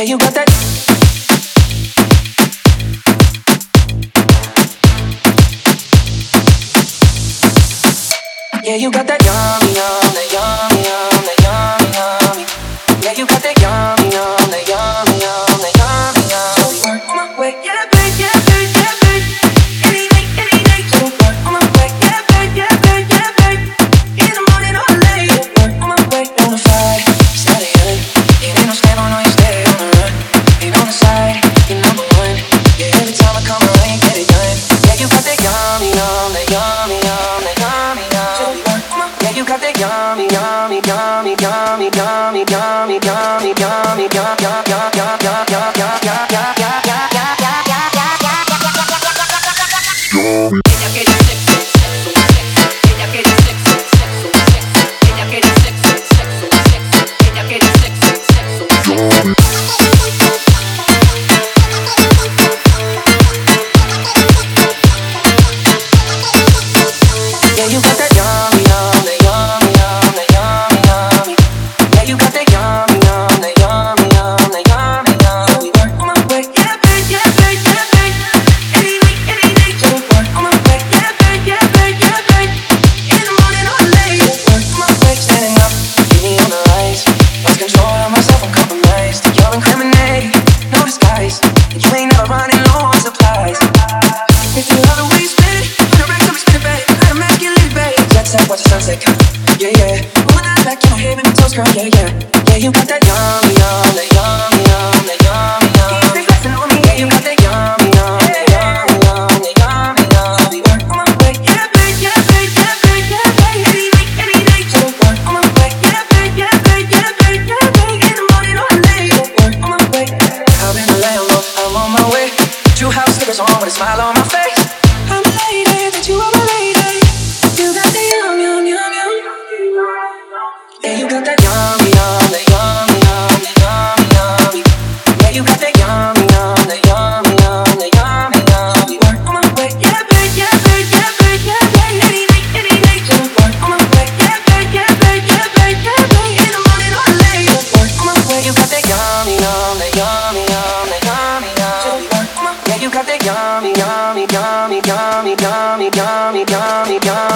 Yeah, you got that. Yeah, you got that yummy, yum, that yummy, yum, that yummy, yummy. Yeah, you got that yummy, yum, that yummy, yum, that yummy, yum. So we work on my way, yeah, babe, yeah, babe, yeah, babe. Any day. So we work on my way, yeah, babe, yeah, babe, yeah, babe. In the morning or late, work on my way, bonafide, steady on. It ain't no scam, no, you stay on the run. Ain't on the side, you're number one. Yeah, every time I come around, you get it done. Yeah, you got that yummy, yum, that yummy, yum, that yummy, yum. Yeah, you got that yummy, yummy, yummy, yummy, yummy, yummy, yummy, yummy, watch the sunset come. Yeah, yeah. Moving that back to my head, make me toast, girl. Yeah, yeah. Yeah, you got that yummy, yum, that yummy, yum, that yummy, yum. Keep it flexing on me. Yeah, you got that yummy, yum, that yummy, yum, that yummy, yum. So we work on my way. Yeah, babe, yeah, babe, yeah, babe, yeah, babe. Any day. So we work on my way. Yeah, babe, yeah, babe, yeah, babe, yeah, babe. In the morning or late. So we work on my way. I've been a Lambo, I'm on my way. True house slippers on with a smile on my face. I'm a lady, that you are my lady. You got the yum, yum, yum, yum. Yeah, you got that yummy, yum, that yummy, yum, that yummy, yummy. Yeah, you got that yummy, yum, that yummy, yum, that yummy, yum. So we work on my way, yeah, babe, yeah, babe, yeah, babe, yeah, babe. Any day. So we work on my way, yeah, babe, yeah, babe, yeah, babe, yeah, babe. In the morning or late, so we work on my way. You got that yummy, yum, that yummy, yum, that yummy, yum. So we work on my way. Yeah, you got that yummy, yummy, yummy, yummy, yummy, yummy, yummy, yummy.